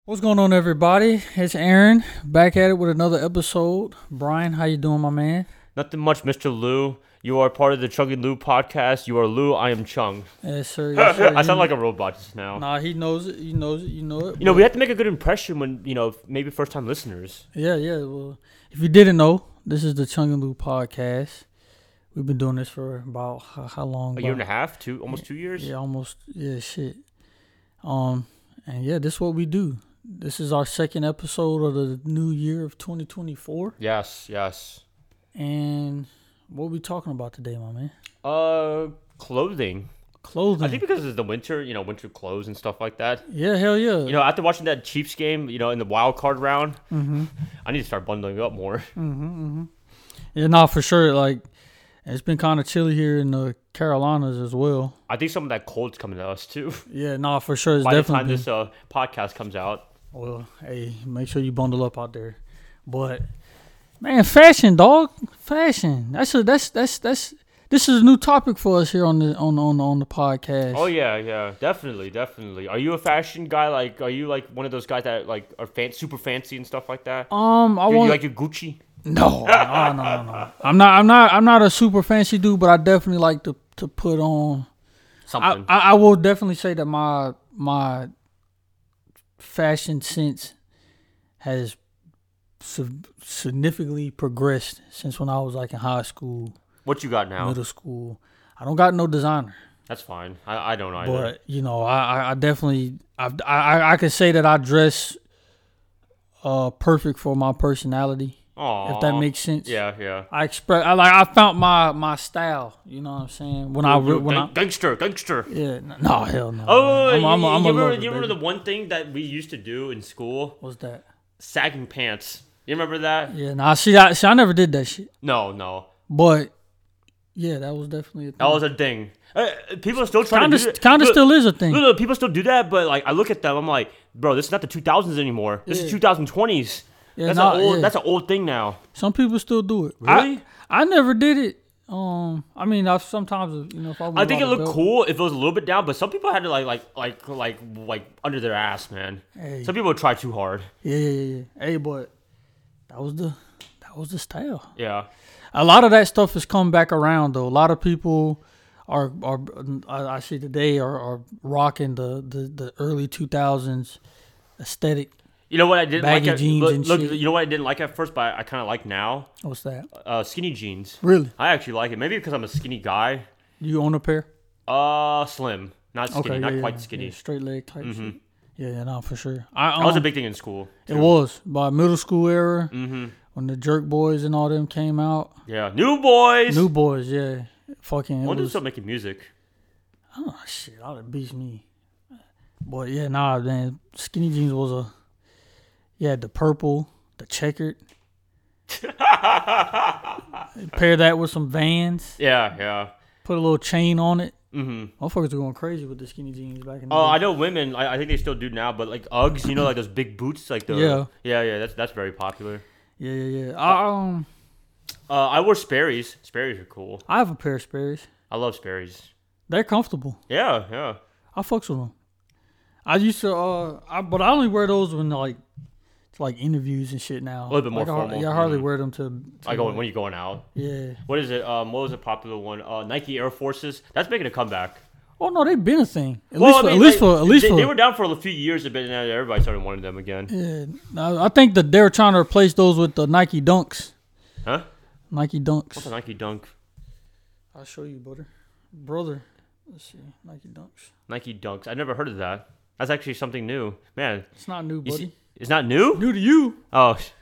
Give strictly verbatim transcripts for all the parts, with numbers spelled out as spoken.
What's going on, everybody? It's Aaron back at it with another episode. Brian, how you doing, my man? Nothing much, Mister Lou. You are part of the Chung and Lou podcast. You are Lou. I am Chung. Yes, sir. Yes, sir. I sound like a robot just now. Nah, he knows it. He knows it. You know it. You know, we have to make a good impression when, you know, maybe first time listeners. Yeah, yeah. Well, if you didn't know, this is the Chung and Lou podcast. We've been doing this for about how, how long? A year About- and a half, two, almost two years. Yeah, almost. Yeah, shit. Um, and yeah, this is what we do. This is our second episode of the new year of twenty twenty-four. Yes, yes. And what we talking about today, my man? Uh, clothing. Clothing. I think because it's the winter, you know, winter clothes and stuff like that. Yeah, hell yeah. You know, after watching that Chiefs game, you know, in the wild card round, Mm-hmm. I need to start bundling up more. Mm-hmm, mm-hmm. Yeah, no, for sure. Like, it's been kind of chilly here in the Carolinas as well. I think some of that cold's coming to us too. Yeah, no, for sure. It's By the definitely time been, this uh, podcast comes out. well, hey, make sure you bundle up out there. But man, fashion, dog, fashion. That's a that's that's that's. This is a new topic for us here on the on on on the podcast. Oh yeah, yeah, definitely, definitely. Are you a fashion guy? Like, are you like one of those guys that like are fan- super fancy and stuff like that? Um, I you, want you like your Gucci? no, no, no, no, no. I'm not, I'm not, I'm not a super fancy dude, but I definitely like to to put on. I, Something. I, I will definitely say that my my fashion sense has sig- significantly progressed since when I was like in high school, what you got now? middle school. I don't got no designer, That's fine. I, I don't either. but you know, I I, I definitely I've, I I I can say that I dress uh perfect for my personality, Aw. if that makes sense. Yeah, yeah. I express I like I found my my style. You know what I'm saying? When I You're- re- when gang- I gangster, gangster. yeah no hell no. Oh, I'm, I'm, you, I'm you a remember, lover, you remember baby. the one thing that we used to do in school? What's that? Sagging pants. You remember that? Yeah, nah. See, I see. I never did that shit, No, no. but yeah, that was definitely a thing. That was a thing. Uh, people are still trying Kind to do of, that. kind of Look, still is a thing. Look, look, people still do that, but like I look at them, I'm like, bro, this is not the two thousands anymore. This Yeah. is twenty twenties. Yeah, that's nah, an old. yeah. That's an old thing now. Some people still do it. Really? I, I never did it. Um, I mean, I sometimes you know if I. I think it without a looked belt- cool if it was a little bit down, but some people had to like like like like like under their ass, man. Hey, Some people try too hard. yeah, yeah, yeah, yeah. Hey, but that was the that was the style. Yeah. A lot of that stuff has come back around though. A lot of people are are I, I see today are, are rocking the, the, the early two thousands aesthetic. You know what I didn't Baggy like? At, jeans look, and look, shit. you know what I didn't like at first, but I kind of like now. What's that? Uh, skinny jeans. Really? I actually like it. Maybe because I'm a skinny guy. You own a pair? Uh, slim, not skinny, Okay, not yeah, quite yeah, skinny. yeah, straight leg type Mhm. shit. Yeah, yeah, no, for sure. I, That was a um, big thing in school. It was by middle school era Mm-hmm. when the Jerk Boys and all them came out. Yeah, new boys. New Boys, yeah, fucking. I It wonder if was, still making music. oh shit, all that beats me. But yeah, nah, man, skinny jeans was a. Yeah, the purple, the checkered. Pair that with some Vans. Yeah, yeah. Put a little chain on it. Mm-hmm. Motherfuckers were going crazy with the skinny jeans back in the Oh, I day. know women. I, I think they still do now, but like Uggs, you know, like those big boots, like the Yeah. yeah, yeah. That's that's very popular. Yeah, yeah, yeah. I, um, Uh, I wore Sperry's. Sperry's are cool. I have a pair of Sperry's. I love Sperry's. They're comfortable. Yeah, yeah. I fucks with them. I used to, uh, I, but I only wear those when like, to like interviews and shit now. A little bit more like, I har- formal. Yeah, I hardly Mhm. wear them to. to I go like- when you going out. Yeah. What is it? Um, what was a popular one? Uh, Nike Air Forces. That's making a comeback. Oh no, they've been a thing. At Well, least, I for, mean, at least like, for, at least they, for. they were down for a few years, but now everybody started wanting them again. Yeah, I I think that they're trying to replace those with the Nike Dunks. Huh? Nike Dunks. What's a Nike Dunk? I'll show you, brother. Brother. Let's see. Nike Dunks. Nike Dunks. I never heard of that. That's actually something new, man. It's not new, You buddy. see, it's not new. New to you. Oh, sh-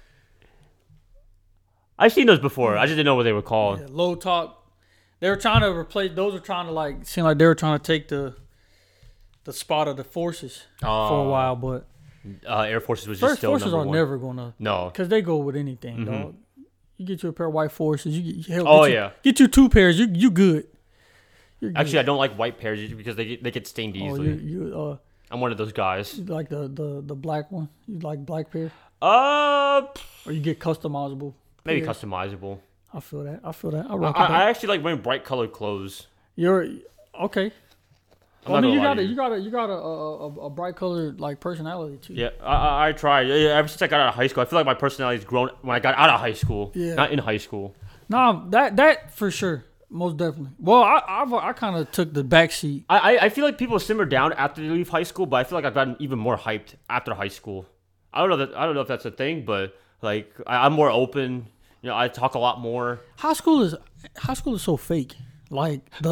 I've seen those before. I just didn't know what they were called. Yeah, low top. They were trying to replace. Those are trying to like seem like they were trying to take the the spot of the forces for a Oh. while, but Uh, Air Forces was just first still forces number are one. never gonna No. because they go with anything, Mhm. dog. You get you a pair of white forces. You get, hell, Oh get you, yeah. Get you two pairs. You you good. You're good. Actually, I don't like white pairs because they get, they get stained oh, easily. you you uh I'm one of those guys. you like the, the the black one. You like black pair, Uh, or you get customizable. maybe pairs. customizable. I feel that. I feel that. I I, rock with that. I actually like wearing bright colored clothes. You're okay. I'm Well, I not mean, you gonna lie got to a, you. you got a, you got a, a, a, a bright colored like personality too. Yeah, I, I, I tried. Yeah, Ever since I got out of high school, I feel like my personality's grown when I got out of high school, Yeah. not in high school. No, that that for sure, most definitely. Well, I I've, I kind of took the back seat. I, I, I feel like people simmer down after they leave high school, but I feel like I've gotten even more hyped after high school. I don't know that I don't know if that's a thing, but like I, I'm more open. You know, I talk a lot more. High school is high school is so fake. Like the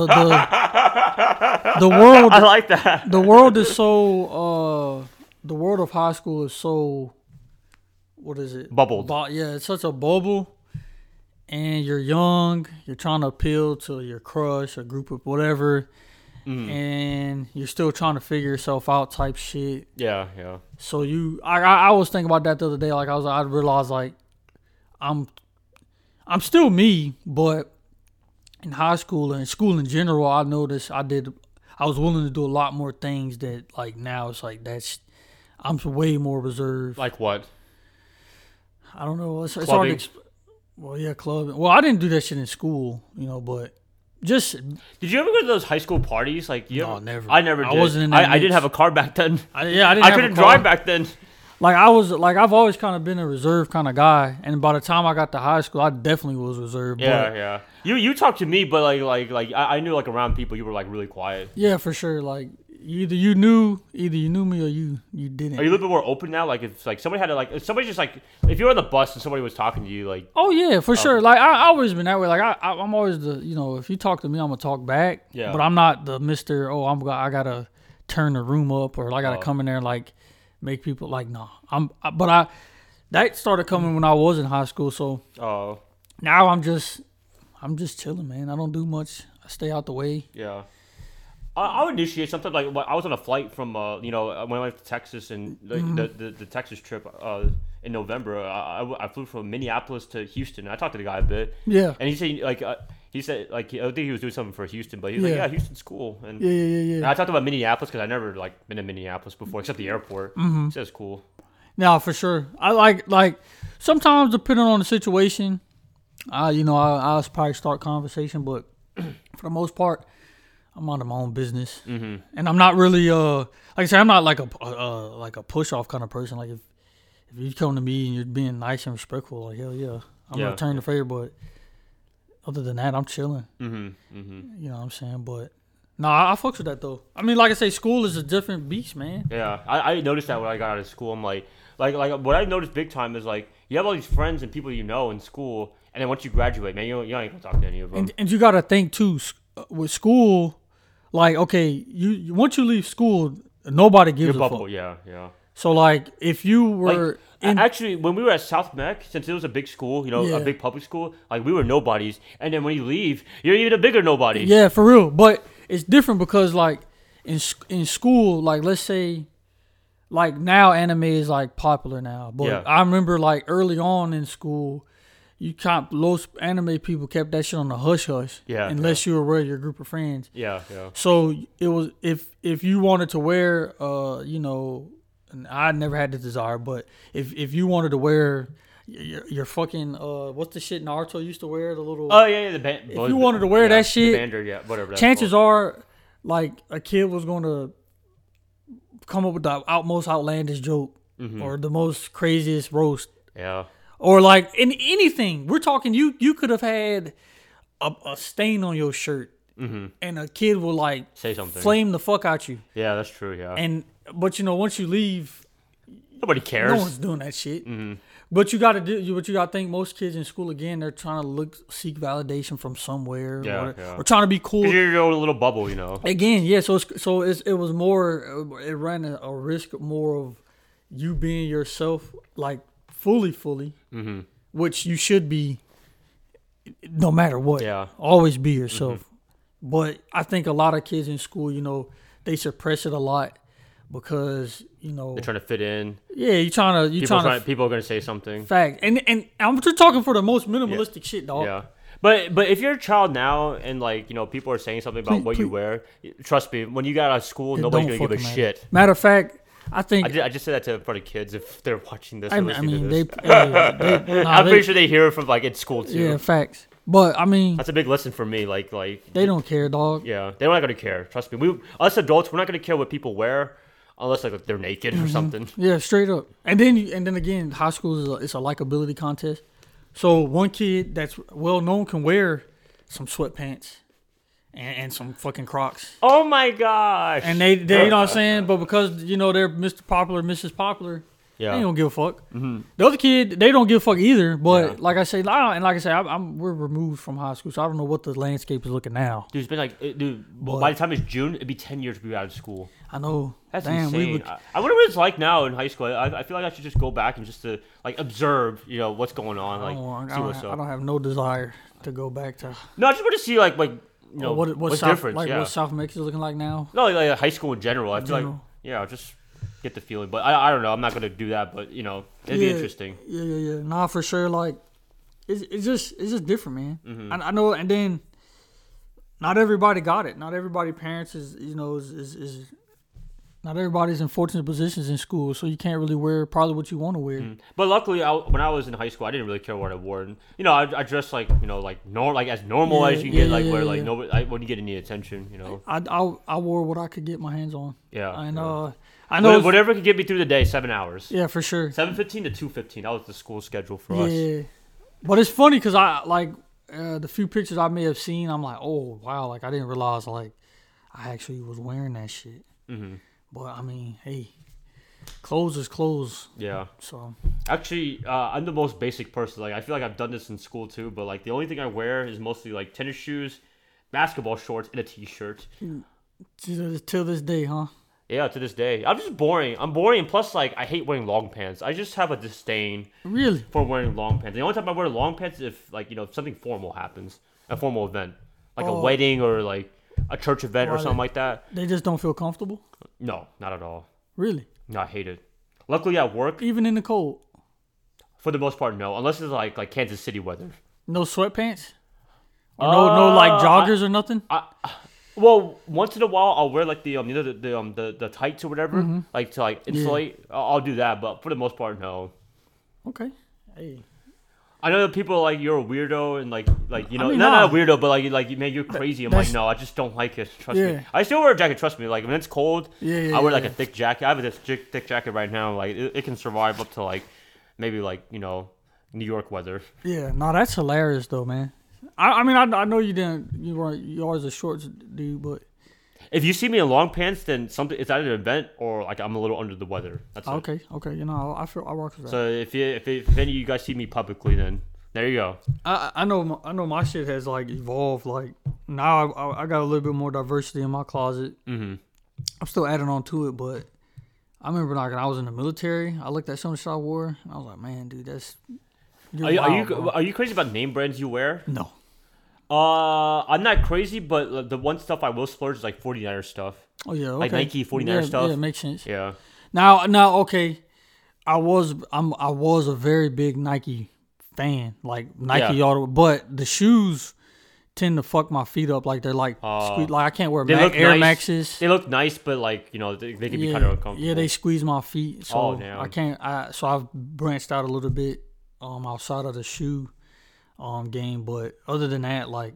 the the world I like that. the world is so uh the world of high school is so what is it Bubbled. Bu- yeah, it's such a bubble, and you're young, you're trying to appeal to your crush, a group of whatever, Mm. and you're still trying to figure yourself out type shit. Yeah, yeah. So you I I, I was thinking about that the other day. Like I was I realized like I'm I'm still me, but in high school and school in general, I noticed I did I was willing to do a lot more things that like now it's like that's I'm way more reserved. Like what? I don't know. It's, it's hard to. Clubbing? Exp- well, yeah, clubbing. Well, I didn't do that shit in school, you know, but just Did you ever go to those high school parties? Like you No, ever? never. I never I did. wasn't in that I, I didn't mix. have a car back then. I, yeah, I didn't. I have a couldn't car. drive back then. Like I was like I've always kind of been a reserved kind of guy, and by the time I got to high school, I definitely was reserved. Yeah, but yeah. You you talked to me, but like like like I, I knew like around people you were like really quiet. yeah, for sure. Like either you knew, either you knew me or you you didn't. Are you a little bit more open now? Like if like somebody had to like if somebody just like if you were on the bus and somebody was talking to you like Oh yeah, for sure. Like I, I always been that way. Like I, I, I'm always the you know if you talk to me, I'm gonna talk back. Yeah. But I'm not the Mister Oh, I'm go- I gotta turn the room up or I gotta Oh. come in there and like make people like no. I'm I, but I that started coming when I was in high school. So oh now I'm just I'm just chilling, man. I don't do much. I stay out the way. yeah. I, I would initiate something like when I was on a flight from uh you know when I went to Texas and the Mm-hmm. the, the, the Texas trip uh in November I, I, I flew from Minneapolis to Houston. I talked to the guy a bit Yeah. and he said like uh, he said like I think he was doing something for Houston, but he was like Yeah. yeah Houston's cool and. Yeah, yeah, yeah, And yeah. I talked about Minneapolis because I never like been in Minneapolis before, except the airport. Mm-hmm. He says cool. No, for sure. I like like sometimes depending on the situation, I you know I I'll probably start conversation, but for the most part, I'm out of my own business, mm-hmm. and I'm not really uh like I said I'm not like a uh, like a push off kind of person. Like if if you come to me and you're being nice and respectful, like hell yeah, I'm Yeah. gonna return the favor. But other than that, I'm chilling. Mm-hmm. Mm-hmm. You know what I'm saying? But no, I, I fucks with that though. I mean, like I say, school is a different beast, man. Yeah, I, I noticed that when I got out of school. I'm like, like, like what I noticed big time is like you have all these friends and people you know in school, and then once you graduate, man, you don't, you don't even talk to any of them. And, and you got to think too s- uh, with school, like okay, you you- once you leave school, nobody gives Your a bubble, fuck. yeah, yeah. So like if you were Like, in, actually, when we were at South Mech, since it was a big school, you know, Yeah. a big public school, like we were nobodies, and then when you leave, you're even a bigger nobody. yeah, for real. But it's different because like in s- in school, like let's say, like now anime is like popular now, but Yeah. I remember like early on in school. You can't. Most anime people kept that shit on the hush hush. Yeah, Unless you were with your group of friends. yeah, yeah. So it was if if you wanted to wear uh you know and I never had the desire, but if if you wanted to wear your, your fucking uh what's the shit Naruto used to wear, the little Oh yeah, yeah the band. If you wanted to wear yeah, that shit, the bander, yeah, whatever. That's chances called. are like a kid was going to come up with the out, most outlandish joke Mm-hmm. or the most craziest roast Yeah. or like in anything. We're talking you you could have had a, a stain on your shirt Mm-hmm. and a kid will like Say something. flame the fuck out you. Yeah, that's true. Yeah. And but you know, once you leave, Nobody cares. no one's doing that shit. Mm-hmm. But you got to do. What you got to think. Most kids in school again, they're trying to look seek validation from somewhere, Yeah, or, yeah. or trying to be cool. Because you're in your own little bubble, you know. Again, yeah. So it's, so it's, it was more. It ran a, a risk more of you being yourself, like fully, fully, Mm-hmm. which you should be, no matter what. Yeah. Always be yourself. Mm-hmm. But I think a lot of kids in school, you know, they suppress it a lot because you know, They're trying to fit in. yeah, you trying to you People, trying trying, to people are going to say something. fact, and and I'm just talking for the most minimalistic shit, dog. Yeah. But but if you're a child now and like, you know, people are saying something about Please- what you please- wear, trust me, when you get out of school, It nobody's don't going to give a fucking matter. shit. Matter of fact, I think I, did, I just said that to front of kids if they're watching this or I, I listening mean to they, this. hey, they nah, I'm they- pretty sure they hear it from like at school too. yeah, facts. But I mean, That's a big lesson for me. Like, like they don't care, dog. yeah, they're not gonna care. Trust me. We us adults, we're not gonna care what people wear unless like they're naked or something. Yeah, straight up. And then, you, and then again, high school is a, it's a likability contest. So one kid that's well known can wear some sweatpants and, and some fucking Crocs, Oh my gosh. and they, they, you know what I'm saying. But because you know they're Mister Popular, Missus Popular, yeah. they don't give a fuck. Mm-hmm. The other kid, they don't give a fuck either. But Yeah. like I say, I- and like I say, I'm, I'm we're removed from high school, so I don't know what the landscape is looking now. Dude, it's been like, it- dude. But- by the time it's June, it'd be ten years to be out of school. I know. That's Damn, insane. we would, I, I wonder what it's like now in high school. I, I feel like I should just go back and just to like observe, you know, what's going on, I, like don't, want- I, see don't, what's I up. don't have no desire to go back to No, I just want to see like like you know what, what what's South, different. like yeah. what South Mexico is looking like now. No, like, like high school in general. I feel like General. yeah, just get the feeling. But I, I don't know. I'm not gonna do that. But you know, it'd Yeah. be interesting. Yeah, yeah, yeah. Nah, for sure. Like, it's it's just it's just different, man. Mm-hmm. I, I know, and then not everybody got it. Not everybody parents is you know is, is is not everybody's in fortunate positions in school, so you can't really wear probably what you want to wear. Mm. But luckily, I, when I was in high school, I didn't really care what I wore. And, you know, I, I dressed like you know like nor like as normal Yeah, as you yeah, get, like yeah, where yeah, like yeah. nobody I wouldn't get any attention. You know. I, I I wore what I could get my hands on. Yeah. And yeah. uh, I know. What- Whatever could get me through the day, seven hours. Yeah, for sure. Seven fifteen to two fifteen. That was the school schedule for us. Yeah, but it's funny because I like uh, the few pictures I may have seen. I'm like, oh wow, like I didn't realize like I actually was wearing that shit. Mm-hmm. But I mean, hey, clothes is clothes. Yeah. So Actually, uh, I'm the most basic person. Like, I feel like I've done this in school too. But like, the only thing I wear is mostly like tennis shoes, basketball shorts, and a t-shirt. till, till this day, huh? Yeah, to this day, I'm just boring. I'm boring, and plus, like, I hate wearing long pants. I just have a disdain Really? for wearing long pants. The only time I wear long pants is if, like, you know, if something formal happens, a formal event, like a Oh. wedding or like a church event or Why something they- like that. They just don't feel comfortable. No, not at all. Really? No, I hate it. Luckily, at work, Even in the cold, for the most part, no. Unless it's like like Kansas City weather. no sweatpants. Or no, no like Uh, joggers or nothing. I, well, once in a while, I'll wear like the um, you know, the the um, the, the tights or whatever, Mm-hmm. like to like insulate. I'll, I'll do that, but for the most part, no. Okay. Hey. I know that people are like you're a weirdo and like like you know mean, not, nah. not a weirdo, but like like man, you're crazy. I'm like that's- no, I just don't like it. Trust Yeah. me. I still wear a jacket. Trust me. Like when it's cold, Yeah, yeah, I wear yeah, like yeah. a thick jacket. I have this thick, thick jacket right now. Like it, it can survive up to like maybe like you know New York weather. Yeah. No, that's hilarious though, man. I, I mean, I, I know you didn't. You weren't. You always a shorts dude, but If you see me in long pants, then something it's either an event or like I'm a little under the weather. That's it. okay, okay. You know, I feel I rock with that. So if you if, if any of you guys see me publicly, then there you go. I I know my, I know my shit has like evolved. Like now I, I got a little bit more diversity in my closet. Mm-hmm. I'm still adding on to it, but I remember like when I was in the military, I looked at some of the shit I wore, and I was like, man, dude, that's you're Are you, are wild, you bro. are you crazy about name brands you wear? No. Uh, I'm not crazy, but the one stuff I will splurge is like forty-niner stuff. Oh yeah, okay. Like Nike forty-niner yeah, stuff. Yeah, makes sense. Yeah. Now, now, okay, I was I'm I was a very big Nike fan, like Nike Yeah. all the way, but the shoes tend to fuck my feet up, like they're like Uh, sque- like I can't wear They Mac, look Air nice. Maxes. They look nice, but like you know they, they can be yeah, kind of uncomfortable. yeah, they squeeze my feet, so Oh, damn. I can't. I so I've branched out a little bit um outside of the shoe um game, but other than that, like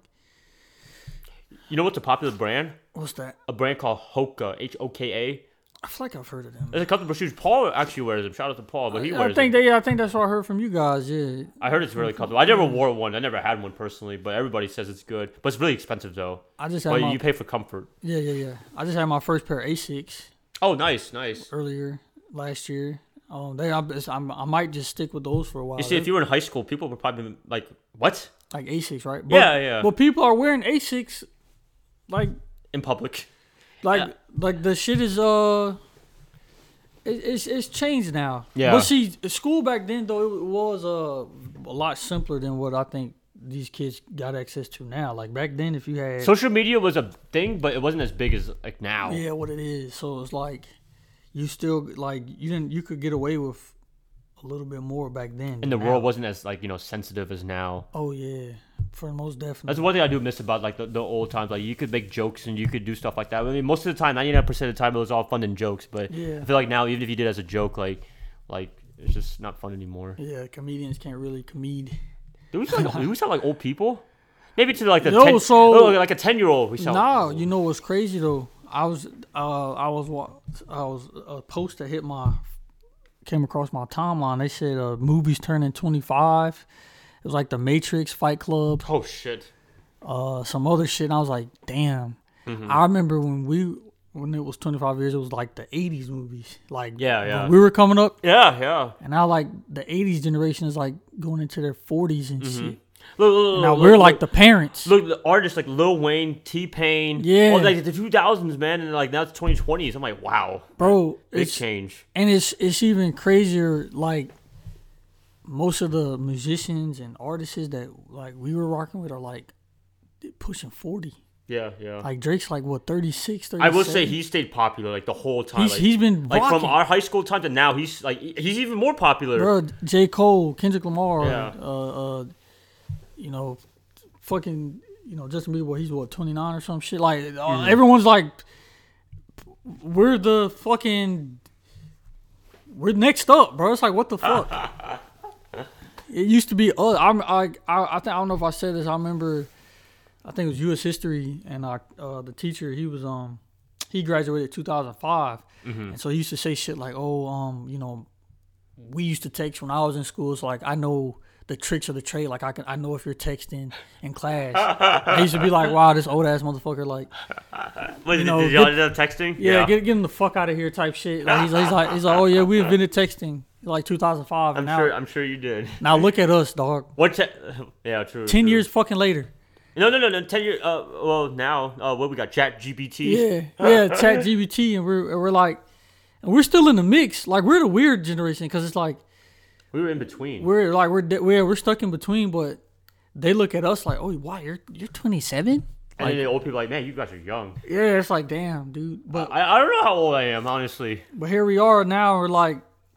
You know what's a popular brand? what's that? A brand called Hoka, H O K A. I feel like I've heard of them. There's a couple of shoes. Paul actually wears them. Shout out to Paul, but he I wears think them. they. I think that's what I heard from you guys. Yeah. I heard it's really comfortable. I never wore one. I never had one personally, but everybody says it's good. But it's really expensive though. I just had But my, you pay for comfort. yeah, yeah, yeah. I just had my first pair of Asics Oh, nice, nice. earlier last year. Um, they, I, it's- I'm, I might just stick with those for a while. You see, if you were in high school, people would probably be like, "What?" like Asics, right? But, Yeah, yeah. But people are wearing Asics, like, In public. like, Yeah. like the shit is uh, it, it's it's changed now. Yeah. But see, school back then though it was uh a lot simpler than what I think these kids got access to now. Like back then, if you had Social media was a thing, but it wasn't as big as like now. yeah, what it is. So it's like you still like you didn't you could get away with a little bit more back then. And the than world now. wasn't as like you know sensitive as now. Oh yeah, for most definitely. That's one thing I do miss about like the, the old times. Like you could make jokes and you could do stuff like that. I mean, most of the time, ninety-nine percent of the time, it was all fun and jokes. But Yeah. I feel like now, even if you did it as a joke, like like it's just not fun anymore. Yeah, comedians can't really comede. Do we sound like, do we sound like old people? Maybe to like the Yo, ten, so- oh, like a ten year old. We sell. Nah, you know what's crazy though? I was uh I was wa- I was a post that hit my came across my timeline. They said uh movies turning twenty-five. It was like The Matrix, Fight Club, Oh shit. uh some other shit. And I was like, damn. Mm-hmm. I remember when we when it was twenty-five years, it was like the eighties movies. Like Yeah, yeah. when we were coming up, Yeah, yeah. and now like the eighties generation is like going into their forties and shit. Look, look, look, Now look, we're look, like the parents. Look, the artists like Lil Wayne, T Pain, Yeah. all, like the two thousands, man, and like now it's twenty twenties. I'm like, wow, Bro, big it's change. and it's it's even crazier. Like most of the musicians and artists that like we were rocking with are like pushing forty. Yeah, yeah. Like Drake's like what thirty-six, I will thirty-seven? say he stayed popular like the whole time. He's like, he's been like from rocking. our high school time to now. He's like he's even more popular. Bro, J. Cole, Kendrick Lamar, Yeah. uh, uh, you know, fucking, you know, Justin Bieber, he's what, twenty-nine or some shit? Like, uh, Mm. everyone's like, we're the fucking, we're next up, bro. It's like, what the fuck? It used to be, uh, I'm, I, I, I think, I don't know if I said this, I remember, I think it was U S history, and I, uh, the teacher, he was, um, he graduated two thousand five, Mm-hmm. and so he used to say shit like, oh, um, you know, we used to text when I was in school. So like I know the tricks of the trade. Like I can, I know if you're texting in class. I used to be like, wow, this old ass motherfucker. Like, Wait, you did, know, did y'all get- end up texting? yeah, get get him the fuck out of here, type shit. Like he's, he's like, he's like, oh yeah, we invented texting like two thousand five, I'm and now, sure. I'm sure you did. now look at us, dog. What? Te- yeah, true. Ten true. years fucking later. No, no, no, no. Ten years. Uh, well, now, uh, what we got? Chat G P T. Yeah, yeah, Chat G P T, and we're and we're like, and we're still in the mix. Like we're the weird generation because it's like. We were in between. We're like we're we're we're stuck in between, but they look at us like, oh, wow, you're you're twenty-seven. and then the old people are like, man, you guys are young. Yeah, it's like, damn, dude. But I, I don't know how old I am, honestly. but here we are now. We're like,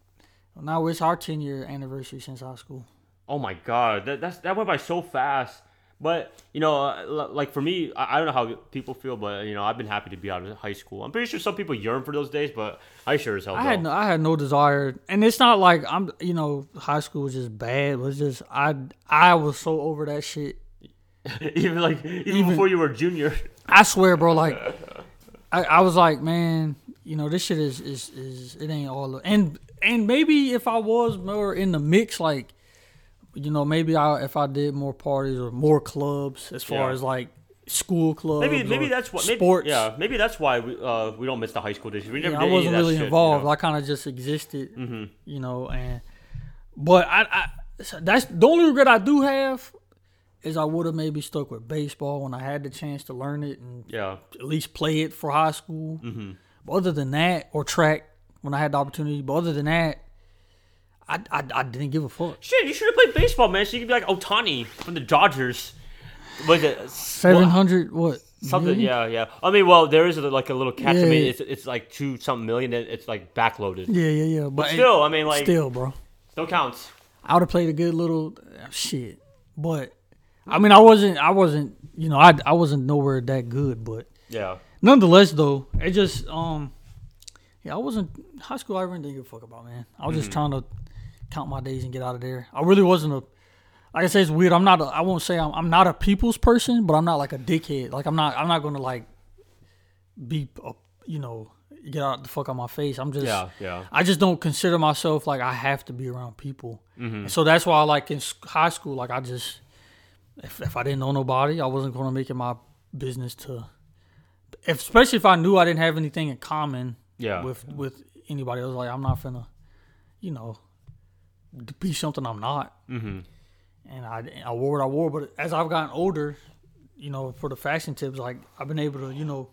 now it's our ten year anniversary since high school. Oh my god, that that's, that went by so fast. But you know, uh, l- like for me, I, I don't know how people feel, but you know, I've been happy to be out of high school. I'm pretty sure some people yearn for those days, but I sure as hell I had don't. no, I had no desire, and it's not like I'm, you know, high school was just bad. It was just I I was so over that shit. even like even, Even- before you were a junior. I swear, bro. Like, I, I was like, man, you know, this shit is is is it ain't all. And and maybe if I was more in the mix, like, you know, maybe I if I did more parties or more clubs as far Yeah. as like school clubs. Maybe maybe or that's what maybe, sports. yeah maybe that's why we uh we don't miss the high school days. We never Yeah, did I any wasn't of that really shit, involved. You know? I kind of just existed, Mhm. you know. And but I, I so that's the only regret I do have is I would have maybe stuck with baseball when I had the chance to learn it and Yeah. at least play it for high school. Mm-hmm. But other than that, or track when I had the opportunity. But other than that, I I, I didn't give a fuck. Shit, you should have played baseball, man. So you could be like Otani from the Dodgers. Was it Seven hundred what? something? million? Yeah, yeah. I mean, well, there is a, like a little catch. I Yeah. mean, it's it's like two something million. And it's like backloaded. Yeah, yeah, yeah. But, But still, I mean, like still, bro, still counts. I would have played a good little uh, shit. But I mean, I wasn't. I wasn't. You know, I I wasn't nowhere that good. But Yeah. nonetheless, though, it just um, yeah, I wasn't high school. I really didn't give a fuck about, man. I was just Mm-hmm. trying to count my days and get out of there. I really wasn't a. Like I say, it's weird. I'm not. A, I won't say I'm. I'm not a people's person, but I'm not like a dickhead. Like I'm not. I'm not gonna like be. A, you know, get out the fuck out my face. I'm just. Yeah, yeah. I just don't consider myself like I have to be around people. Mm-hmm. And so that's why, like in s- high school, like I just, if if I didn't know nobody, I wasn't gonna make it my business to, if, especially if I knew I didn't have anything in common Yeah. with with anybody else. Like I'm not finna, you know, be something I'm not. Mm-hmm. And I I wore what I wore, but as I've gotten older, you know, for the fashion tips, like I've been able to, you know,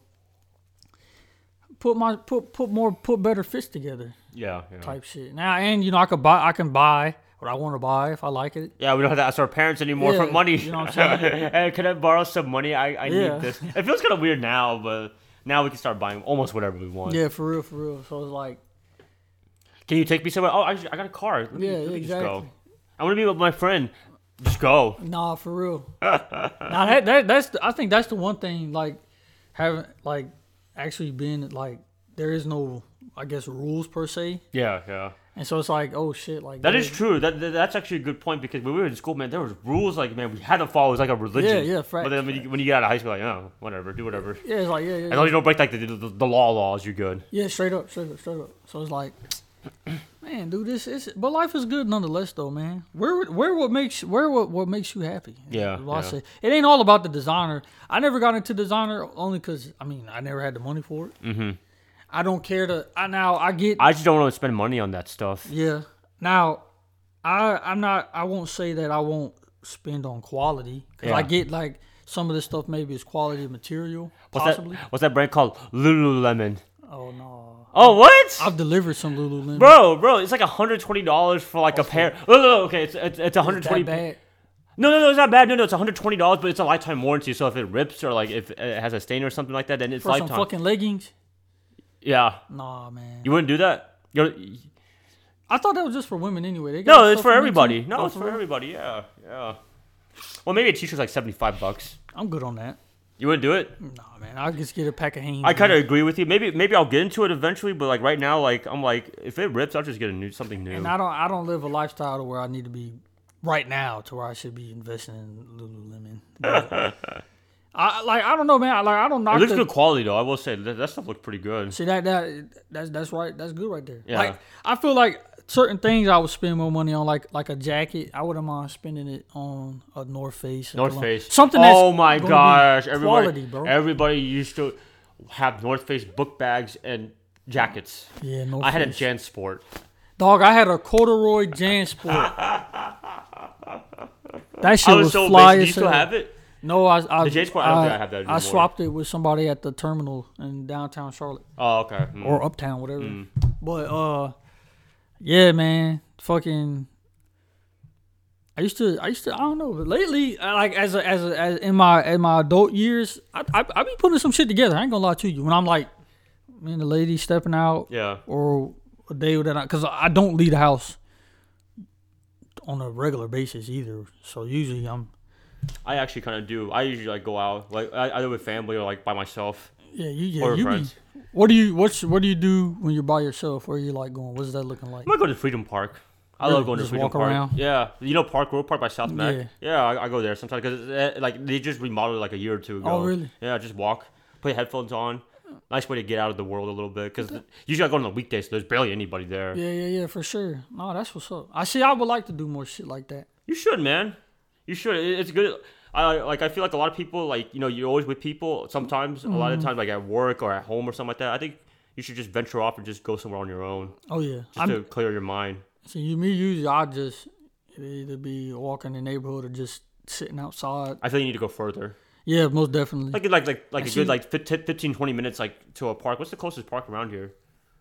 put my put put more put better fits together. Yeah, yeah. Type shit. Now, and you know, I could buy, I can buy what I want to buy if I like it. Yeah, we don't have to ask our parents anymore Yeah, for money. you know what I'm saying? Hey, can I borrow some money? I, I Yeah. need this. It feels kind of weird now, but now we can start buying almost whatever we want. Yeah, for real, for real. So it's like, Can you take me somewhere? Oh, I, I got a car. Let me, Yeah, let me just exactly. go. I want to be with my friend. Just go. nah, for real. now that, that that's the, I think that's the one thing, like having like actually being like there is no, I guess, rules per se. Yeah, yeah. And so it's like, oh shit, like That is true. That, that that's actually a good point because when we were in school, man, there was rules like man we had to follow. It was like a religion. Yeah, yeah, facts, But then when you, when you get out of high school, like oh whatever, do whatever. Yeah, it's like yeah, yeah. As yeah. long as you don't break like the, the, the law laws, you're good. Yeah, straight up, straight up, straight up. So it's like, man, dude, this is. But life is good nonetheless, though, man. Where where what makes where what, what makes you happy? Yeah, That's what I yeah. say. It ain't all about the designer. I never got into designer only because I mean I never had the money for it. Mm-hmm. I don't care to. I now I get. I just don't want to spend money on that stuff. Yeah. Now, I I'm not. I won't say that I won't spend on quality because Yeah. I get like some of this stuff maybe is quality material What's possibly. that? What's that brand called? Lululemon. Oh no. Oh what? I've delivered some Lululemon. Bro, bro, it's like one hundred twenty dollars for like a pair. Oh, no, no, okay, it's it's, it's one hundred twenty. Is that bad? No, no, no, it's not bad. No, no, it's one hundred twenty dollars, but it's a lifetime warranty. So if it rips or like if it has a stain or something like that, then it's For lifetime. some fucking leggings? Yeah, Nah, man. you wouldn't do that. You're, I thought that was just for women anyway. They got no, it's stuff for men everybody. too? No, Oh, it's for real? everybody. Yeah, yeah. Well, maybe a t-shirt's like seventy-five bucks. I'm good on that. You wouldn't do it? Nah, man. I'll just get a pack of Hanes. I kind of man. agree with you. Maybe maybe I'll get into it eventually, but like right now, like I'm like if it rips, I'll just get a new something new. And I don't. I don't live a lifestyle to where I need to be right now to where I should be investing in Lululemon. But I like. I don't know, man. Like I don't knock It looks the, good quality though. I will say that, that stuff looks pretty good. See that that that's that's right. That's good right there. Yeah. Like I feel like certain things I would spend more money on, like like a jacket. I wouldn't mind spending it on a North Face. a North cologne. Face. Something that's oh my gonna be gosh! Everybody, quality, bro. everybody used to have North Face book bags and jackets. Yeah, North I had a Face. JanSport. Dog, I had a corduroy JanSport. That shit I was, was so fly basic. Do as you still hell. have it? No, I, I The JanSport, I don't think I have that I anymore. swapped it with somebody at the terminal in downtown Charlotte Oh, okay. Mm. or uptown, whatever. Mm. But uh, yeah, man, fucking. I used to, I used to, I don't know, but lately, I like as a, as a, as in my in my adult years, I, I I be putting some shit together. I ain't gonna lie to you. When I'm like, me and the lady stepping out, Yeah. or a day that I, because I don't leave the house on a regular basis either. So usually I'm, I actually kind of do. I usually like go out, like I, either with family or like by myself yeah, you, yeah, or with you be, friends. what do you, what's, what do you do when you're by yourself? Where you like going? What's that looking like? I might go to Freedom Park. I Really? love going Just to Freedom walk Park. around? Yeah, you know Park Road Park by South Mac. Yeah. Yeah, I, I go there sometimes because like they just remodeled it like a year or two ago. Oh, really? Yeah, just walk, put headphones on. Nice way to get out of the world a little bit because usually I go on the weekdays, so there's barely anybody there. Yeah, yeah, yeah, for sure. No, that's what's up. I see. I would like to do more shit like that. You should, man. You should. It- It's good. I like. I feel like a lot of people, like you know, you're always with people. Sometimes, a lot of Mm-hmm. times, like at work or at home or something like that. I think you should just venture off and just go somewhere on your own, Oh yeah. just I'm, to clear your mind. see, you me usually I just it'd either be walking the neighborhood or just sitting outside. I feel you need to go further. Yeah, most definitely. Like like like like I a see. good like fif- fifteen, twenty minutes like to a park. What's the closest park around here?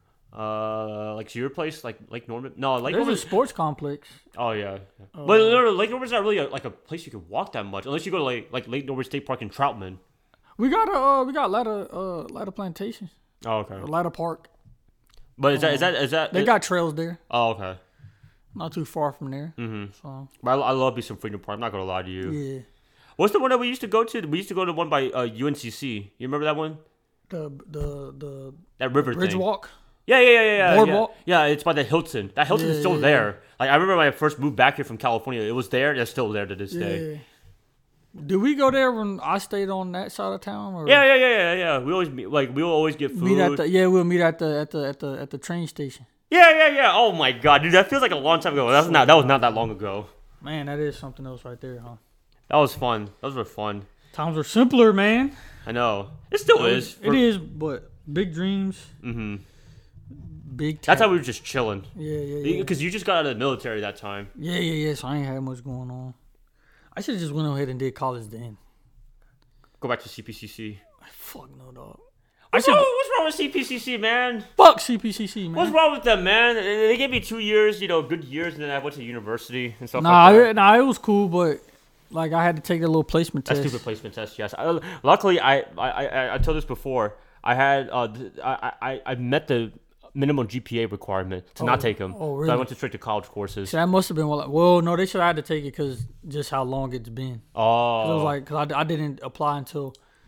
Uh, like to your place, like Lake Norman. No, Lake There's a Norman. sports complex. Oh yeah, Uh, but no, no, Lake Norman's not really a, like a place you could walk that much, unless you go to like like Lake Norman State Park in Troutman. We got a uh, we got ladder uh ladder plantation, Oh okay. a ladder park. But is that is that is that? They got trails there, Oh okay. not too far from there. Mm-hmm. So But I, I love me some Freedom Park. I'm not gonna lie to you. yeah, What's the one that we used to go to? We used to go to one by uh, U N C C. You remember that one? the the the That river bridge thing. walk. Yeah, yeah, yeah, yeah, yeah. Boardwalk? Yeah, yeah, it's by the Hilton. That Hilton is Yeah, still yeah, there. Like I remember when I first moved back here from California, it was there. It's still there to this day. Yeah. Did we go there when I stayed on that side of town? Or Yeah, yeah, yeah, yeah, yeah. We always meet, like we will always get food. meet at the yeah we'll meet at the at the at the at the train station. yeah, yeah, yeah. Oh my god, dude, that feels like a long time ago. That's not. That was not that long ago. Man, that is something else right there, huh? That was fun. Those were fun. Times are simpler, man. I know. It still is. It is, but big dreams, Mm-hmm. big. That's ta- how we were just chilling. Yeah, yeah, yeah. Because you just got out of the military that time. Yeah, yeah, yeah. So I ain't had much going on. I should have just went ahead and did college then. Go back to C P C C. Fuck no, dog. I I what's, should. wrong, what's wrong with C P C C, man? Fuck C P C C, man. What's wrong with them, man? They gave me two years, you know, good years, and then I went to university and stuff Nah, like that. it, nah, it was cool, but like I had to take a little placement That test. stupid placement test, yes. I, luckily, I, I, I, I told this before. I had, uh, th- I, I, I met the minimum G P A requirement to Oh, not take them. oh, So I really? went to straight to college courses. See, that must have been well. Well, no, they should have had to take it because just how long it's been. 'Cause Oh, it was like, cause I, I didn't apply until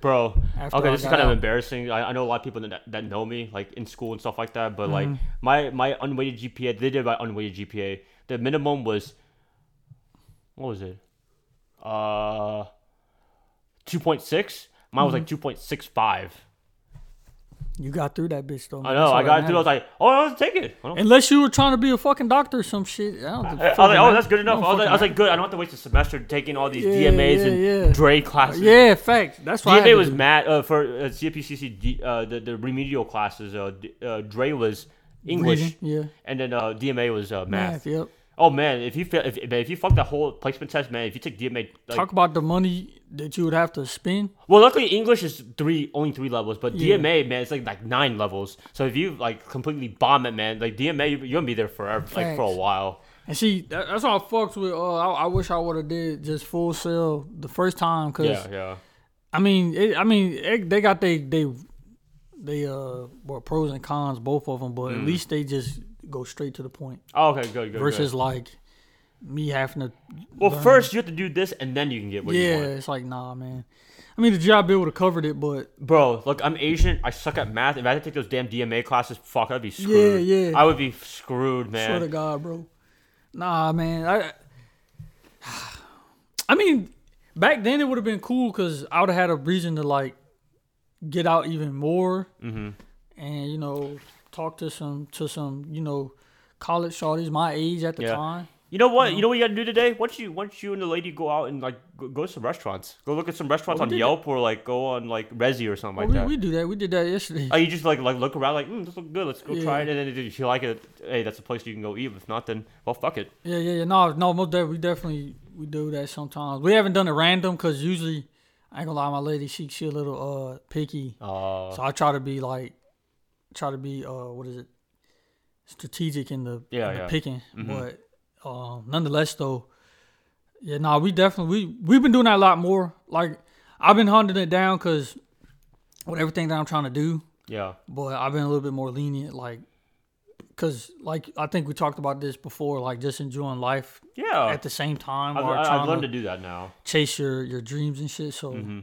Bro, After okay, I this is got kind of out. embarrassing. I, I know a lot of people that, that know me, like in school and stuff like that. But like Mm-hmm. my my unweighted G P A, they did my unweighted G P A. The minimum was, what was it? Uh, two point six. Mine was like Mm-hmm. two point six five. You got through that bitch though. I Man. know. That's all I that got through. I was matters. like, oh, I'll take it. I don't- Unless you were trying to be a fucking doctor or some shit. I, don't I, I was like, oh, that's good enough. I was like, I was like, good. I don't have to waste a semester taking all these Yeah, D M As yeah, and yeah. Dre classes. Yeah, facts. That's why D M A was mad uh, for uh, C P C C. D, uh, the the remedial classes. Uh, D, uh, Dre was English, Reading, yeah. and then uh, D M A was uh, math. Math, yep. Oh man, if you fail, if if you fuck that whole placement test, man, if you take D M A, like, Talk about the money that you would have to spend. well, luckily English is three only three levels, but Yeah. D M A, man, it's like like nine levels. So if you like completely bomb it, man, like D M A, you- you're gonna be there forever, like for a Facts. while. And see, that, that's why I fucked with. Uh, I, I wish I would have did just full sell the first time, cause Yeah, yeah. I mean, it, I mean, it, they got they they they uh well, pros and cons both of them, but Mm. at least they just go straight to the point Oh, okay, good, good. versus good. like me having to. Well, learn. first you have to do this, and then you can get what yeah, you want. it's like nah, man. I mean, the job bill would have covered it, but Bro, look, I'm Asian. I suck at math. If I had to take those damn D M A classes, fuck, I'd be screwed. Yeah, yeah. I would be screwed, man. swear to God, bro. Nah, man. I, I mean, back then it would have been cool because I would have had a reason to like get out even more, Mm-hmm. and you know, talk to some to some you know college shorties my age at the Yeah. time. You know what? You know what you gotta do today? Once you once you and the lady go out and like go, go to some restaurants, go look at some restaurants Oh, we on did Yelp or like go on like Resi or something Well, like we, that. we do that. We did that yesterday. Oh, you just like like look around like, mm, this looks good. Let's go try it. Yeah. And then if you like it, hey, that's a place you can go eat. If not, then well, fuck it. Yeah, yeah, yeah. No, no, most definitely, we definitely we do that sometimes. We haven't done it random because usually, I ain't gonna lie, my lady she she a little uh picky, Uh, so I try to be like, try to be uh what is it, strategic in the, Yeah, in the yeah. picking. Mhm. But um, nonetheless though, yeah, no, we definitely we we've been doing that a lot more. Like I've been hunting it down because with everything that I'm trying to do, yeah, but I've been a little bit more lenient, like. Cause like I think we talked about this before, like just enjoying life yeah. at the same time I've, while I've trying learned to to do that now. chase your, your dreams and shit. So Mm-hmm.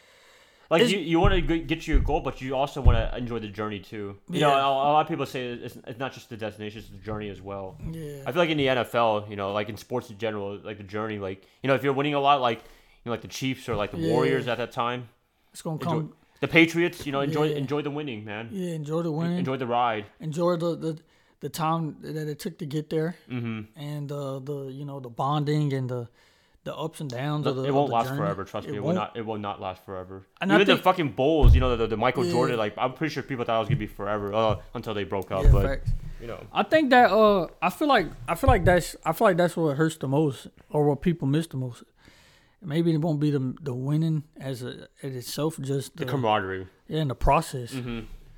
Like It's- you, you want to get your goal, but you also want to enjoy the journey too. You know, Yeah. a, a lot of people say it's, it's not just the destination; it's the journey as well. yeah, I feel like in the N F L, you know, like in sports in general, like the journey, like you know, if you're winning a lot, like you know, like the Chiefs or like the Yeah. Warriors at that time, it's gonna enjoy, come. the Patriots, you know, enjoy Yeah. enjoy the winning, man. Yeah, enjoy the win. Enjoy, Enjoy the ride. the, the the time that it took to get there, Mm-hmm. and uh, the you know the bonding and the the ups and downs of the. It of won't the last journey. forever. Trust me, it will won't. not. It will not last forever. And I Even the think- fucking Bulls, you know, the, the Michael Yeah. Jordan, like I'm pretty sure people thought it was gonna be forever uh, until they broke up. Yeah, but facts. you know, I think that uh, I feel like I feel like that's I feel like that's what hurts the most, or what people miss the most. Maybe it won't be the the winning as a as itself, just the the, camaraderie. yeah, in the process. Mm-hmm.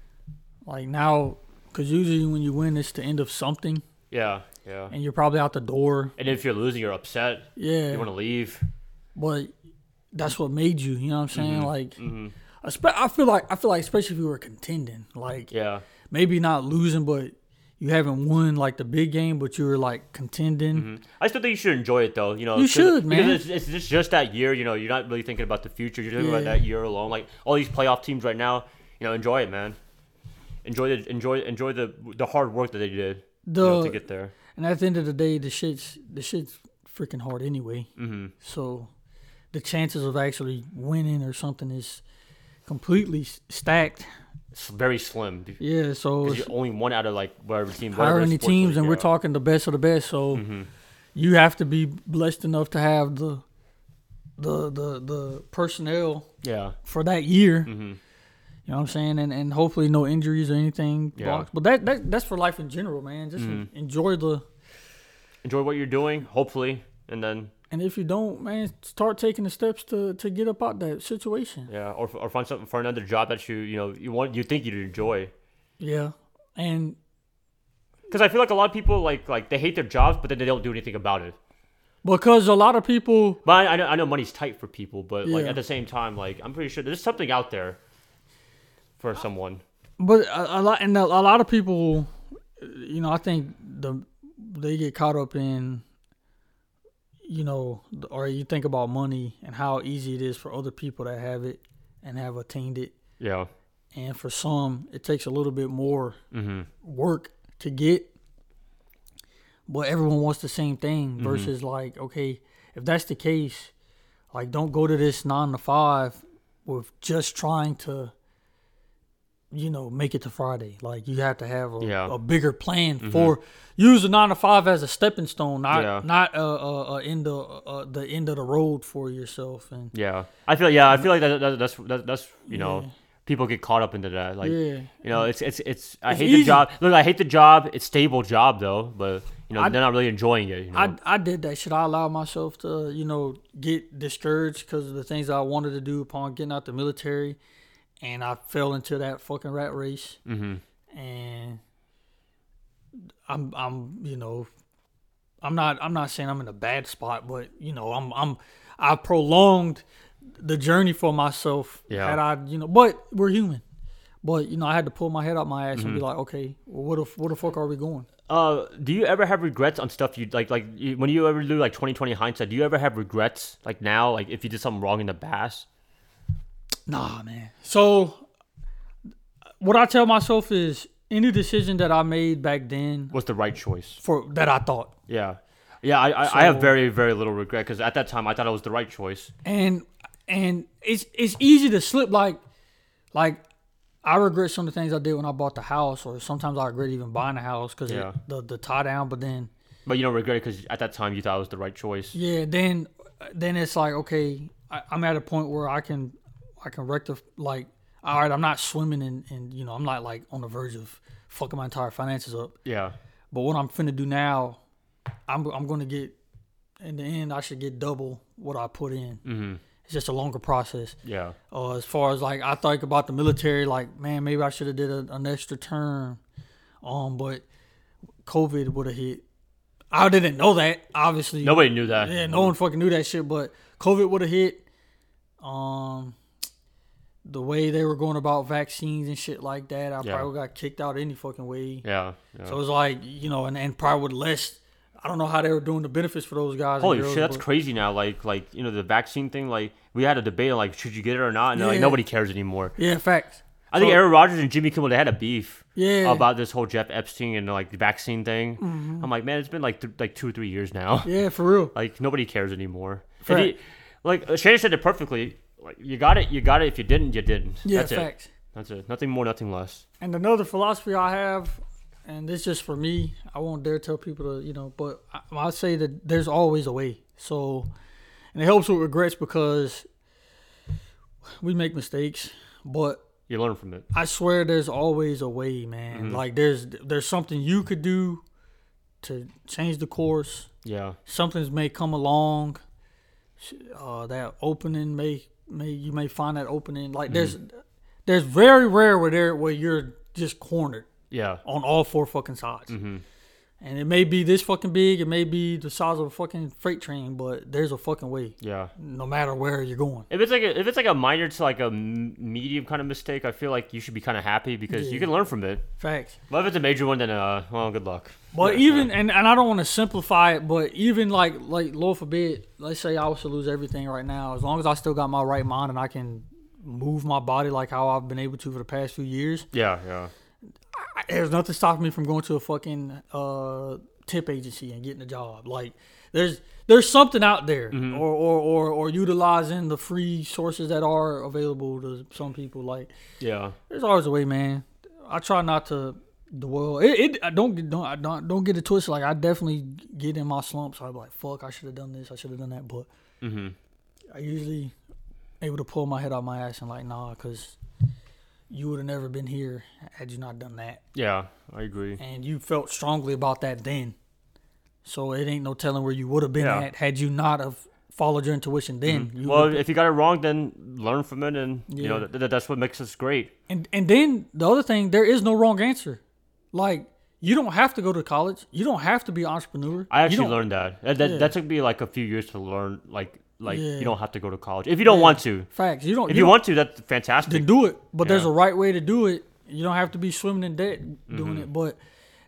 Like now, because usually when you win, it's the end of something, Yeah, yeah. and you're probably out the door. And if you're losing, you're upset. Yeah, You want to leave. but that's what made you. You know what I'm saying? Like, Mm-hmm. espe- I feel like I feel like especially if you were contending, like Yeah. maybe not losing, but you haven't won like the big game, but you were like contending. Mm-hmm. I still think you should enjoy it though. You know, You 'cause- should, because man. It's, it's just just that year. You know, you're not really thinking about the future. You're thinking about Yeah. that year alone. Like all these playoff teams right now. You know, enjoy it, man. Enjoy the enjoy enjoy the the hard work that they did The you know, to get there. and at the end of the day, the shit's the shit's freaking hard anyway. Mm-hmm. So the chances of actually winning or something is completely s- stacked. It's very slim. Yeah, so Because it's you're only one out of like whatever team. however whatever many sports teams, league, and we're yeah. talking the best of the best. So Mm-hmm. you have to be blessed enough to have the the the the personnel Yeah. for that year. Mm-hmm. You know what I'm saying? And and hopefully no injuries or anything. Yeah. blocks. But that, that that's for life in general, man. Just Mhm. enjoy the Enjoy what you're doing, hopefully, and then and if you don't, man, start taking the steps to to get up out that situation. yeah, or or find something for another job that you you know you want you think you'd enjoy. Yeah. And Because I feel like a lot of people like like they hate their jobs, but then they don't do anything about it. because a lot of people But I, I know I know money's tight for people, but like Yeah. at the same time, like I'm pretty sure there's something out there for someone. But a, a lot, and a, a lot of people, you know, I think the they get caught up in, you know, or you think about money and how easy it is for other people that have it, and have attained it. Yeah. And for some, it takes a little bit more Mm-hmm. work to get. But everyone wants the same thing versus Mm-hmm. like, okay, if that's the case, like don't go to this nine to five with just trying to, you know, make it to Friday. Like you have to have a, Yeah. a bigger plan for use the nine to five as a stepping stone, not Yeah. not uh, uh, uh end of uh, the end of the road for yourself. And Yeah. I feel yeah, I feel like that, that that's that, that's you know, Yeah. people get caught up into that. Like yeah, you know, it's it's it's I It's hate easy. the job. Look, I hate the job. It's stable job though, but you know, I- they're not really enjoying it, you know. I I did that shit. I allowed myself to, you know, get discouraged because of the things I wanted to do upon getting out the military, and I fell into that fucking rat race. mm-hmm. And I'm I'm you know, I'm not I'm not saying I'm in a bad spot, but you know, I'm I'm I prolonged the journey for myself. Yeah. Had I you know, but we're human. But you know, I had to pull my head out my ass and Mm-hmm. be like, okay, well, what the where the fuck are we going? Uh, do you ever have regrets on stuff you like? Like you, when you ever do like twenty twenty hindsight, do you ever have regrets like now? Like if you did something wrong in the past? Nah, man. So what I tell myself is any decision that I made back then What's the right choice? for that I thought. Yeah, yeah. I I, I have So- very very little regret because at that time I thought it was the right choice. And and it's it's easy to slip like like I regret some of the things I did when I bought the house, or sometimes I regret even buying a house because Yeah. the the tie down. But then But you don't regret it because at that time you thought it was the right choice. yeah, then then it's like okay, I, I'm at a point where I can I can rectify like all right, I'm not swimming in, in you know I'm not like on the verge of fucking my entire finances up. Yeah, But what I'm finna do now, I'm I'm gonna get in the end I should get double what I put in. mm-hmm. It's just a longer process. yeah, Uh, as far as like I think about the military, like man, maybe I should have did a, an extra term, um, but COVID would have hit. I didn't know that, obviously. Nobody knew that. Yeah, no one fucking knew that shit. But COVID would have hit. Um, the way they were going about vaccines and shit like that, I Yeah. probably got kicked out any fucking way. Yeah, yeah. So it was like you know, and, and probably with less. I don't know how they were doing the benefits for those guys. and Holy girls, shit, that's but- crazy now. Like, like you know, the vaccine thing. Like, we had a debate on like, should you get it or not? And they're like, Yeah. nobody cares anymore. Yeah, facts. I think So- Aaron Rodgers and Jimmy Kimmel they had a beef Yeah. about this whole Jeff Epstein and like the vaccine thing. I'm like, man, it's been like th- like two or three years now. Yeah, for real. Like nobody cares anymore. If Fact. you, like uh, Shannon said it perfectly. Like you got it, you got it. If you didn't, you didn't. Yeah, That's it. facts. That's it. Nothing more, nothing less. And another philosophy I have, and this just for me, I won't dare tell people to, you know, but I, I say that there's always a way. So, and it helps with regrets because we make mistakes, but You learn from it. I swear there's always a way, man. Mm-hmm. Like there's there's something you could do to change the course. Yeah. Something's may come along. Uh, that opening may may you may find that opening. Like there's there's very rare where there where you're just cornered Yeah. on all four fucking sides. Mm-hmm. And it may be this fucking big, it may be the size of a fucking freight train, but there's a fucking way, Yeah. no matter where you're going. If it's like a, if it's like a minor to like a m- medium kind of mistake, I feel like you should be kind of happy because you Yeah. can learn from it. Facts. But if it's a major one, then uh, well, good luck. But even and, and I don't want to simplify it, but even like like Lord forbid, let's say I was to lose everything right now, as long as I still got my right mind and I can move my body like how I've been able to for the past few years, Yeah, yeah, I, there's nothing stopping me from going to a fucking uh, tip agency and getting a job. Like there's there's something out there, Mm-hmm. or, or or or utilizing the free sources that are available to some people. Like yeah. there's always a way, man. I try not to dwell. It, it I don't get don't I don't don't get it twisted. Like I definitely get in my slumps. I'm like, fuck, I should have done this. I should have done that. But Mm-hmm. I usually able to pull my head out my ass and like, nah, because you would have never been here had you not done that. Yeah, I agree. And you felt strongly about that then. So it ain't no telling where you would have been Yeah. at had you not have followed your intuition then. You Well, would've- if you got it wrong, then learn from it, and you know Yeah. th- th- that's what makes us great. and and then the other thing, there is no wrong answer. Like you don't have to go to college. You don't have to be an entrepreneur. I You actually don't- learned that. That, that, Yeah. that took me like a few years to learn. Like, like Yeah. you don't have to go to college if you don't want to. facts. You don't. If you, you don't- want to, that's fantastic. then do it. But there's Yeah. a right way to do it. You don't have to be swimming in debt doing Mm-hmm. it. But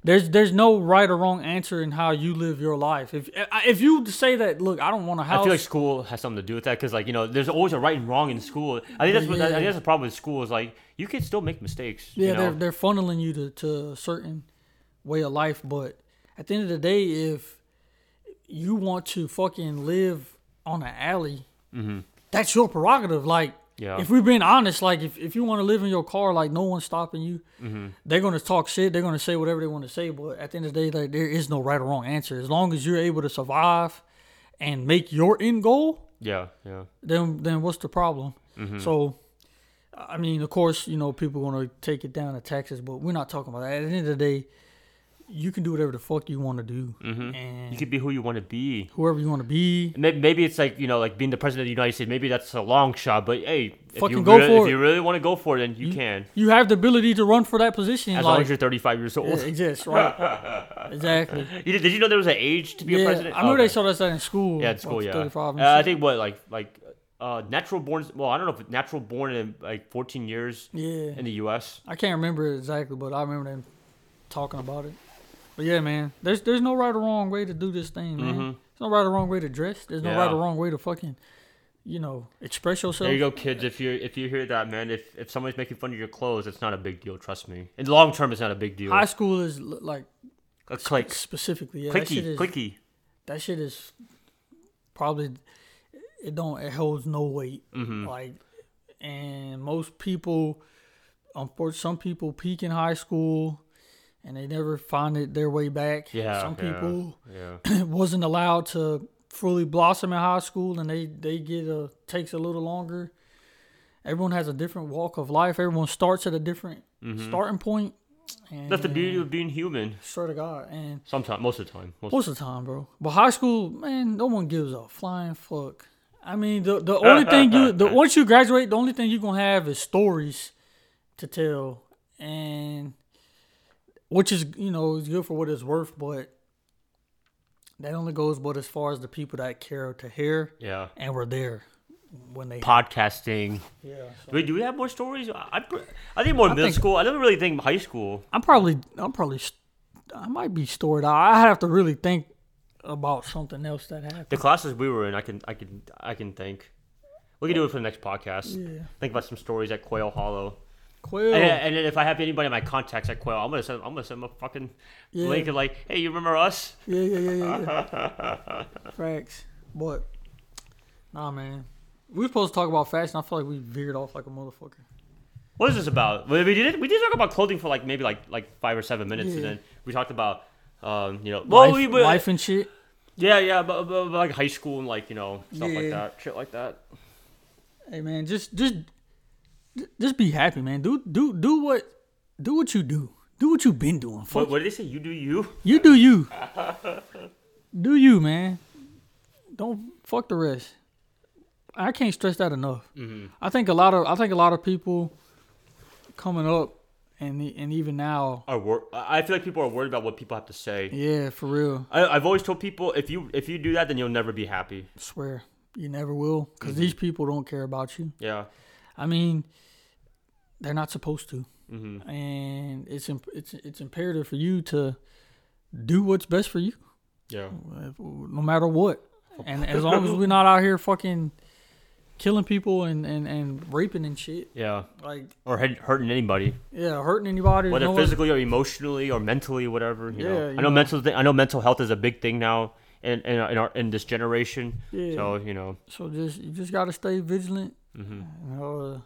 There's there's no right or wrong answer in how you live your life. If if you say that, look, I don't want a house. I feel like school has something to do with that because, like, you know, there's always a right and wrong in school. I think that's what, Yeah. I think that's the problem with school is like you can still make mistakes. Yeah, you know? they're they're funneling you to, to a certain way of life, but at the end of the day, if you want to fucking live on an alley, mm-hmm. that's your prerogative. Like, yeah. if we're being honest, like if, if you want to live in your car, like no one's stopping you. Mm-hmm. They're gonna talk shit. They're gonna say whatever they want to say. But at the end of the day, like, there is no right or wrong answer. As long as you're able to survive and make your end goal, yeah, yeah. then then what's the problem? Mm-hmm. So, I mean, of course, you know, people are gonna take it down to taxes, but we're not talking about that. At the end of the day, you can do whatever the fuck you want to do, Mm-hmm. and You can be who you want to be. whoever you want to be. Maybe, maybe it's like, you know, like being the president of the United States. Maybe that's a long shot, but hey, if Fucking you go really, for if it. you really want to go for it, then you, You- can. You have the ability to run for that position. As like, long as you're thirty-five years old. it exists, right? Exactly. You did, did you know there was an age to be Yeah, a president? I remember Okay. they showed us that in school. Yeah, at school, like, yeah. thirty-five and Uh, I shit. think what like like uh, natural born. Well, I don't know if natural born in like fourteen years Yeah, in the U S. I can't remember it exactly, but I remember them talking about it. But yeah, man, there's there's no right or wrong way to do this thing, man. Mhm. There's no right or wrong way to dress. There's no Yeah. right or wrong way to fucking, you know, express yourself. There you go, kids. If you if you hear that, man, if if somebody's making fun of your clothes, it's not a big deal. Trust me. In the long term, it's not a big deal. High school is l- like A click, specifically, yeah. That shit clicky, is, clicky. that shit is probably it don't it holds no weight. Mm-hmm. Like, and most people, unfortunately, some people peak in high school and they never find it their way back. Yeah. Some yeah, people Yeah. wasn't allowed to fully blossom in high school, and they they get a takes a little longer. Everyone has a different walk of life. Everyone starts at a different Mhm. starting point. And That's the beauty of being human. Swear to God, and Sometimes, most of the time. Most most of the time, bro. But high school, man, no one gives a flying fuck. I mean, the the only thing you the once you graduate, the only thing you gonna have is stories to tell, and which is, you know, is good for what it's worth, but that only goes but as far as the people that care to hear yeah. and were there when they Podcasting. yeah. so- Wait, do we have more stories? I, I think more I middle think- school. I don't really think high school. I'm probably I'm probably st- I might be stored out. I have to really think about something else that happened. The classes we were in, I can, I can, I can think. We can do it for the next podcast. Yeah. Think about some stories at Quail Hollow. Quill. And, and then if I have anybody in my contacts at Quail, I'm gonna send, I'm gonna send them a fucking Yeah. link and like, hey, you remember us? Yeah, yeah, yeah, yeah, yeah. Facts. But nah, man. We were supposed to talk about fashion. I feel like we veered off like a motherfucker. What is this about? We did, we did talk about clothing for like maybe like like five or seven minutes, and Yeah. then we talked about, um, you know, well, life, we, we, life and shit. yeah, yeah, but, but, but like high school and like you know stuff like Yeah. that, shit like that. Hey, man, just just just be happy, man. Do do do what do what you do. Do what you've been doing. Fuck What, what did they say? You do you? You do you. Do you, man. Don't fuck the rest. I can't stress that enough. Mm-hmm. I think a lot of I think a lot of people coming up and and even now, Are wor- I feel like people are worried about what people have to say. yeah, for real. I, I've always told people if you if you do that, then you'll never be happy. I swear, you never will, because Mm-hmm. these people don't care about you. Yeah. I mean, they're not supposed to, Mm-hmm. and it's imp- it's it's imperative for you to do what's best for you, Yeah. no matter what. And as long as we're not out here fucking killing people and, and, and raping and shit, Yeah. like, Or hurt- hurting anybody, yeah, hurting anybody, whether no one- physically or emotionally or mentally, whatever. You Yeah, know. you I know, know. mental. Th- I know mental health is a big thing now in in our, in, our, in this generation. Yeah. So you know. So just you just gotta stay vigilant. Mm-hmm. You know, uh,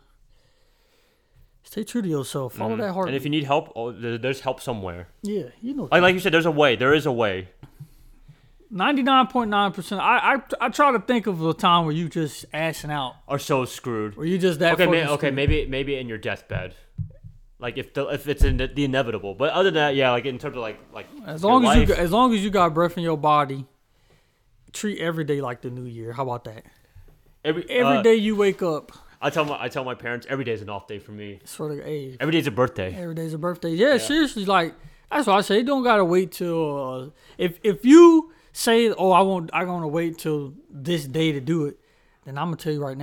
stay true to yourself. Follow that heart. And if you need help, oh, there, there's help somewhere. yeah, you know, Like like you said, there's a way. There is a way. ninety-nine point nine percent. I, I I try to think of a time where you just assing out, Or so screwed. where you just that. Okay, fucking may, okay, screwed. maybe maybe in your deathbed, like if the if it's in the, the inevitable. But other than that, yeah, like in terms of like like As your long as you life, got, as long as you got breath in your body, treat every day like the new year. How about that? every Every uh, day you wake up, I tell my I tell my parents every day is an off day for me. sort of, hey, Every day's a birthday. every day's a birthday. Yeah, seriously, like that's why I say you don't gotta wait till uh, if if you say, oh, I won't, I'm gonna wait till this day to do it, then I'm gonna tell you right now,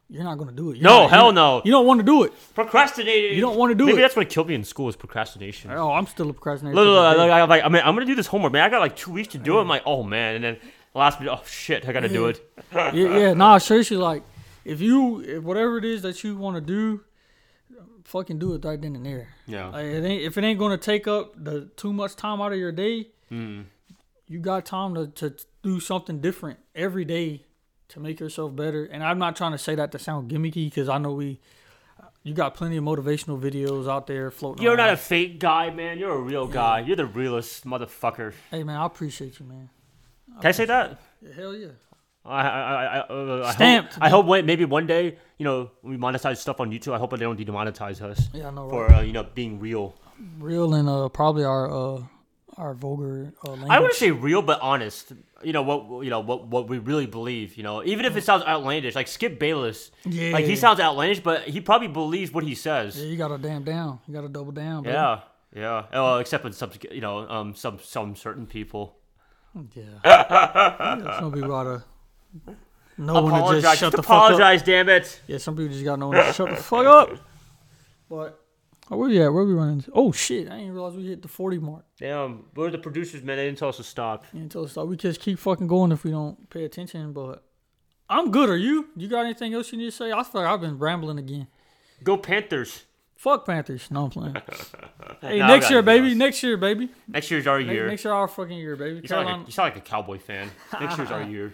you're not gonna do it. You're No, not, hell you're, no. You don't want to do it. Procrastinating. You don't want to do Maybe it. Maybe that's what killed me in school is procrastination. Oh, I'm still a procrastinator. Look, look, look, I'm like, I mean, I'm gonna do this homework, man. I got like two weeks to do it. I'm like, oh man, and then last minute, oh shit, I gotta do it. yeah, yeah, nah, seriously, like if you, if whatever it is that you want to do, fucking do it right then and there. Yeah. Like, it ain't, if it ain't gonna take up the too much time out of your day, mm. you got time to to do something different every day to make yourself better. And I'm not trying to say that to sound gimmicky because I know we, you got plenty of motivational videos out there floating You're around. not a fake guy, man. You're a real guy. You're the realest motherfucker. Hey, man, I appreciate you, man. I Can I say that? Yeah, hell yeah. I I I, I, I Stamped. hope, I hope one- maybe one day, you know, when we monetize stuff on YouTube, I hope they don't demonetize us Yeah, I know, for right? uh, you know being real. Real and uh, probably our uh, our vulgar uh, language. I wouldn't say real, but honest. You know what? You know what? What we really believe. You know, even if it sounds outlandish, like Skip Bayless. Yeah. Like he sounds outlandish, but he probably believes what he says. Yeah, you gotta damn down. You gotta double down, baby. Yeah, yeah. Well, except with some, you know, um, some some certain people. Yeah. Yeah, some people gotta know when to Apologize. just shut Just the fuck up. apologize, damn it. Yeah, some people just gotta know when to shut the fuck up. But oh, where we at? Where we running? Oh shit! I didn't realize we hit the forty mark. Damn, we're the producers, man. They didn't tell us to stop. You didn't tell us that. We just keep fucking going if we don't pay attention. But I'm good. Are you? You got anything else you need to say? I feel like I've been rambling again. Go Panthers. Fuck Panthers. No, I'm playing. Hey, No, I next got year, anything baby. else. Next year, baby. Next year's our Ne- year. Next year, our fucking year, baby. You sound, like Carolina. a, you sound like a Cowboy fan. Next year's our year.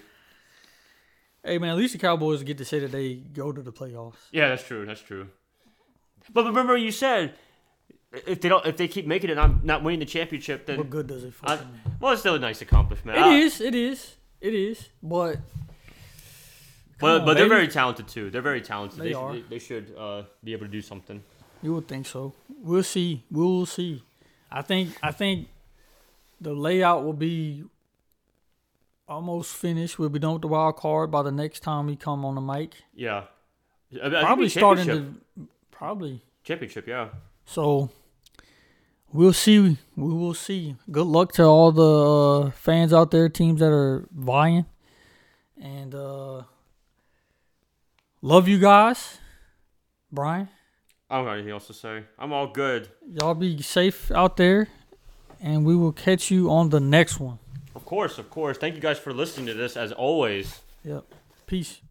Hey man, at least the Cowboys get to say that they go to the playoffs. Yeah, that's true. That's true. But remember, you said if they don't, if they keep making it, not not winning the championship, then What good does it I, fucking mean? well, it's still a nice accomplishment. It I- is. It is. It is. But But on, but they're baby. very talented too. They're very talented. They They are. they, they should uh, be able to do something. you would think so. We'll see. We will see. I think. I think the layout will be almost finished. We'll be done with the wild card by the next time we come on the mic. Yeah. I- I think Probably it's starting championship. to. Probably. Championship, yeah. So we'll see. We will see. Good luck to all the uh, fans out there, teams that are vying, and uh, love you guys, Brian. I don't got anything else to say. I'm all good. Y'all be safe out there, and we will catch you on the next one. Of course, of course. Thank you guys for listening to this as always. Yep. Peace.